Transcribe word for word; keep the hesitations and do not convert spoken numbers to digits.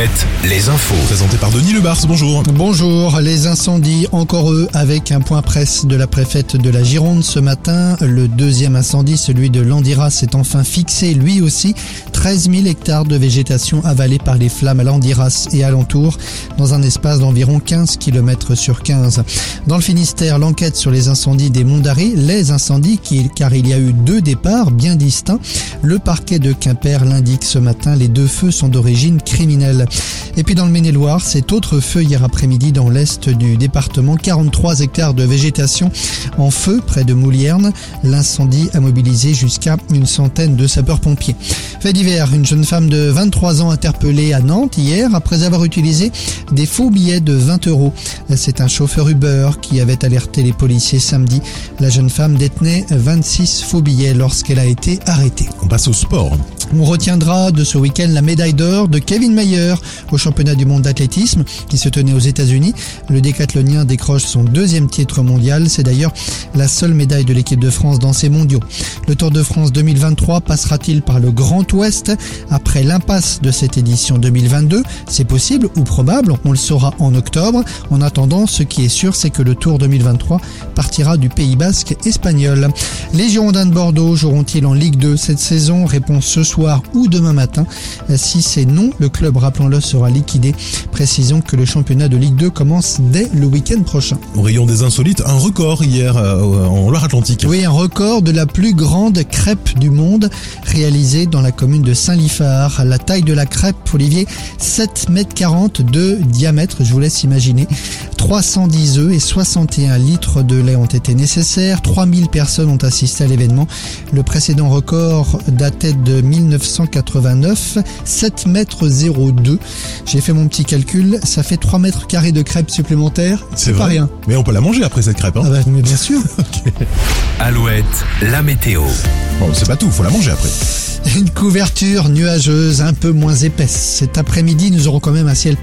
Alouette, les infos. Présenté par Denis Lebars, bonjour. Bonjour, les incendies, encore eux, avec un point presse de la préfète de la Gironde ce matin. Le deuxième incendie, celui de Landiras, est enfin fixé, lui aussi. treize mille hectares de végétation avalés par les flammes à Landiras et alentour, dans un espace d'environ quinze kilomètres sur quinze. Dans le Finistère, l'enquête sur les incendies des Monts d'Arrée, les incendies, qui, car il y a eu deux départs bien distincts. Le parquet de Quimper l'indique ce matin, les deux feux sont d'origine criminelle. Et puis dans le Maine-et-Loire, cet autre feu hier après-midi dans l'est du département, quarante-trois hectares de végétation en feu près de Moulierne. L'incendie a mobilisé jusqu'à une centaine de sapeurs-pompiers. Fait divers, une jeune femme de vingt-trois ans interpellée à Nantes hier après avoir utilisé des faux billets de vingt euros. C'est un chauffeur Uber qui avait alerté les policiers samedi. La jeune femme détenait vingt-six faux billets lorsqu'elle a été arrêtée. On passe au sport. On retiendra de ce week-end la médaille d'or de Kevin Mayer au championnat du monde d'athlétisme qui se tenait aux États-Unis. Le décathlonien décroche son deuxième titre mondial. C'est d'ailleurs la seule médaille de l'équipe de France dans ces mondiaux. Le Tour de France deux mille vingt-trois passera-t-il par le Grand Ouest après l'impasse de cette édition deux mille vingt-deux? C'est possible ou probable, on le saura en octobre. En attendant, ce qui est sûr, c'est que le Tour deux mille vingt-trois partira du Pays Basque espagnol. Les Girondins de Bordeaux joueront-ils en Ligue deux cette saison? Réponse ce soir ou demain matin. Si c'est non, le club, rappelons-le, sera liquidé. Précisons que le championnat de Ligue deux commence dès le week-end prochain. Au rayon des insolites, un record hier euh, en Loire-Atlantique. Oui, un record de la plus grande crêpe du monde réalisée dans la commune de Saint-Liphard. La taille de la crêpe, Olivier, sept mètres quarante de diamètre, je vous laisse imaginer. trois cent dix œufs et soixante et un litres de lait ont été nécessaires. trois mille personnes ont assisté à l'événement. Le précédent record datait de mille neuf cent quatre-vingt-neuf, sept mètres zéro deux. J'ai fait mon petit calcul, ça fait trois mètres carrés de crêpes supplémentaires. C'est pas vrai. rien. Mais on peut la manger après cette crêpe. Hein. Ah bah, mais bien sûr. Okay. Alouette, la météo. Bon, c'est pas tout, faut la manger après. Une couverture nuageuse un peu moins épaisse. Cet après-midi, nous aurons quand même un ciel